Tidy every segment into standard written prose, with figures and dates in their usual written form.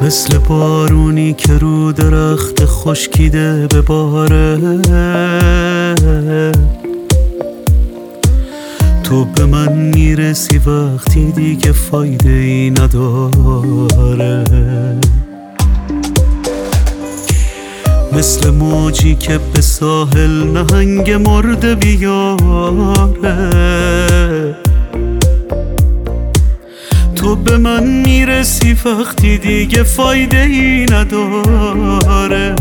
مثل بارونی که رو درخت خشکیده بباره. تو به من میرسی وقتی دیگه فایده ای نداره. مثل موجی که به ساحل نهنگ مرده بیاره. تو به من میرسی وقتی دیگه فایده ای نداره.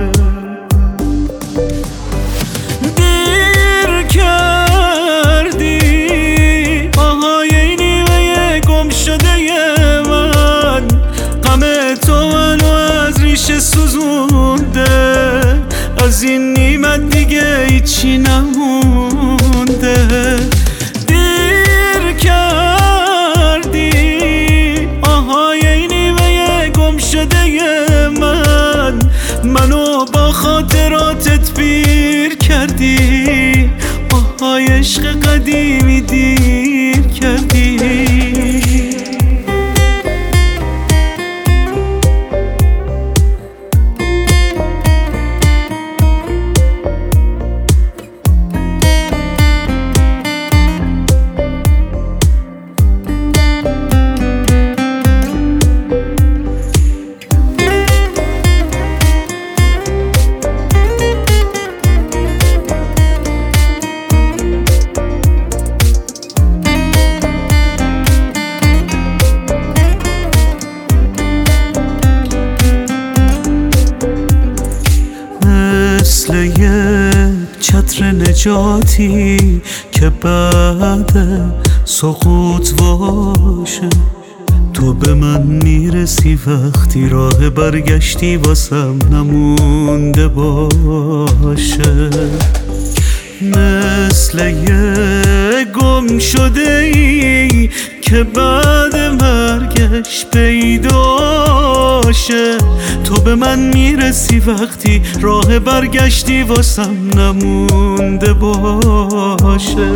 دیر کردی آهای نیمه گم شده من، غم تو منو از ریشه سوزونده. از این نیمت دیگه هیچی نمونده. دیر کردی آهای نیمه گم شده من، منو با خاطراتت پیر کردی. آهای عشق قدیمی دیر کردی. مثل یه چتر نجاتی که بعد سقوط باشه. تو به من میرسی وقتی راه برگشتی واسم نمونده باشه. مثل یه گم شده ای که بعد مرگش پیداشه. تو به من میرسی وقتی راه برگشتی واسم نمونده باشه.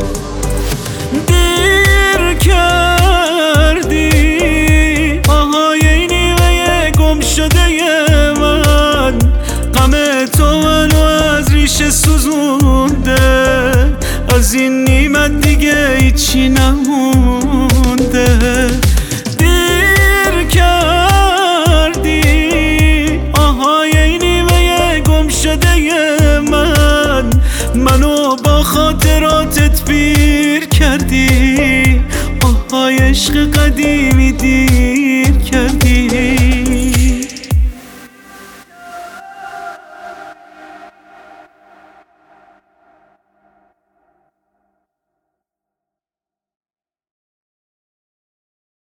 دیر کردی آهای نیمه گم شده من، غم تو منو از ریشه سوزونده. از این نیمت دیگه هیچی نمونده. دیر کردی آهای نیمه گم شده من، منو با خاطراتت پیر کردی. آهای عشق قدیمی دیر کردی.